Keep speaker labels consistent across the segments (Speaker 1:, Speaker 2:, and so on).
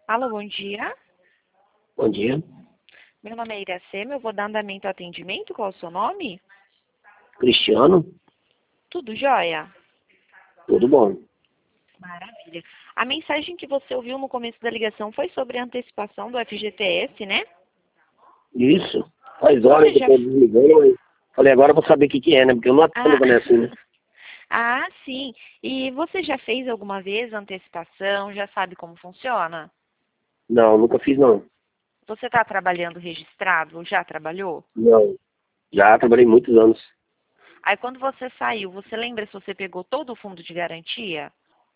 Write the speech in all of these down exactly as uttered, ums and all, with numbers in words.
Speaker 1: Alô, bom dia.
Speaker 2: Bom dia.
Speaker 1: Meu nome é Iracema, eu vou dar andamento ao atendimento. Qual é o seu nome?
Speaker 2: Cristiano,
Speaker 1: Tudo jóia?
Speaker 2: tudo bom?
Speaker 1: Maravilha. A mensagem que você ouviu no começo da ligação foi sobre a antecipação do F G T S, né?
Speaker 2: Isso. Faz horas
Speaker 1: Você
Speaker 2: que eu
Speaker 1: já...
Speaker 2: tô desligando, mas falei, agora eu vou saber o que que é, né? Porque eu não atendo
Speaker 1: Ah,
Speaker 2: quando é assim, né?
Speaker 1: ah, sim. E você já fez alguma vez a antecipação? Já sabe como funciona?
Speaker 2: Não, nunca fiz, não.
Speaker 1: Você está trabalhando registrado ou já trabalhou?
Speaker 2: Não. Já trabalhei muitos anos.
Speaker 1: Aí quando você saiu, você lembra se você pegou todo o fundo de garantia?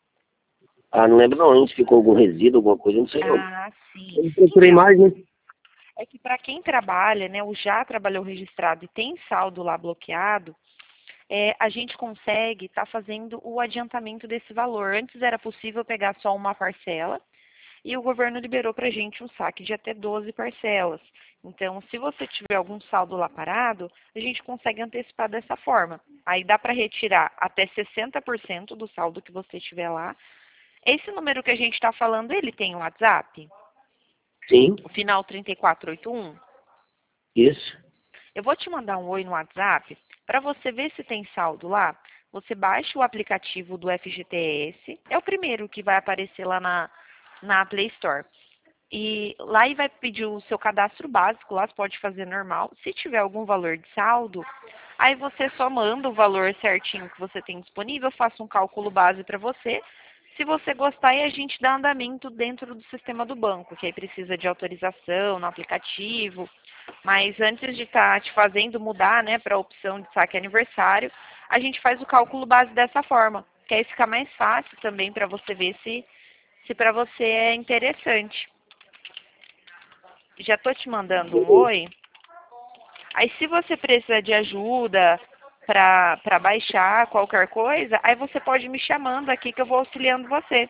Speaker 2: Ah, não lembro não, se ficou algum resíduo, alguma coisa, não sei não.
Speaker 1: Ah, sim.
Speaker 2: Eu não procurei
Speaker 1: Então,
Speaker 2: mais, né?
Speaker 1: é que para quem trabalha, né, ou já trabalhou registrado e tem saldo lá bloqueado, é, a gente consegue estar fazendo o adiantamento desse valor. Antes era possível pegar só uma parcela e o governo liberou para a gente um saque de até doze parcelas. Então, se você tiver algum saldo lá parado, a gente consegue antecipar dessa forma. Aí dá para retirar até sessenta por cento do saldo que você tiver lá. Esse número que a gente está falando, ele tem um WhatsApp?
Speaker 2: Sim,
Speaker 1: O final trinta e quatro oitenta e um?
Speaker 2: isso.
Speaker 1: Eu vou te mandar um oi no WhatsApp para você ver se tem saldo lá. Você baixa o aplicativo do F G T S, é o primeiro que vai aparecer lá na, na Play Store. E lá ele vai pedir o seu cadastro básico, lá você pode fazer normal. Se tiver algum valor de saldo, aí você só manda o valor certinho que você tem disponível, eu faço um cálculo base para você. Se você gostar, aí a gente dá andamento dentro do sistema do banco, que aí precisa de autorização no aplicativo. Mas antes de estar te fazendo mudar, né, para a opção de saque aniversário, a gente faz o cálculo base dessa forma, que aí fica mais fácil também para você ver se, se para você é interessante. Já estou te mandando um
Speaker 2: Beleza.
Speaker 1: oi. Aí se você precisa de ajuda para para baixar qualquer coisa, aí você pode me chamando aqui que eu vou auxiliando você.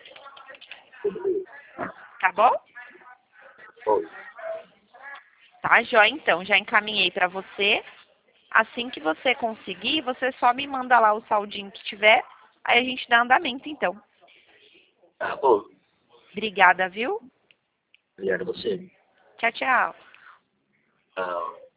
Speaker 1: Tá bom?
Speaker 2: Bom,
Speaker 1: Tá, joia então. Já encaminhei para você. Assim que você conseguir, você só me manda lá o saldinho que tiver. Aí a gente dá andamento então.
Speaker 2: tá bom.
Speaker 1: Obrigada, viu?
Speaker 2: Obrigado a você.
Speaker 1: Tchau, tchau.
Speaker 2: Tchau.